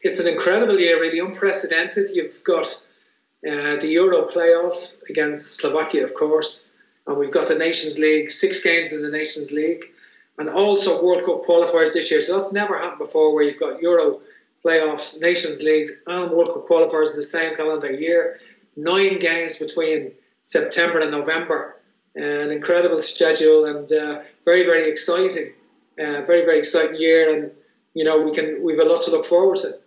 it's an incredible year, really unprecedented. You've got the Euro playoff against Slovakia, of course, and we've got the Nations League, 6 games in the Nations League, and also World Cup qualifiers this year. So that's never happened before, where you've got Euro playoffs, Nations League, and World Cup qualifiers in the same calendar year. 9 games between September and November. An incredible schedule, and very, very exciting. Very, very exciting year, and we've a lot to look forward to.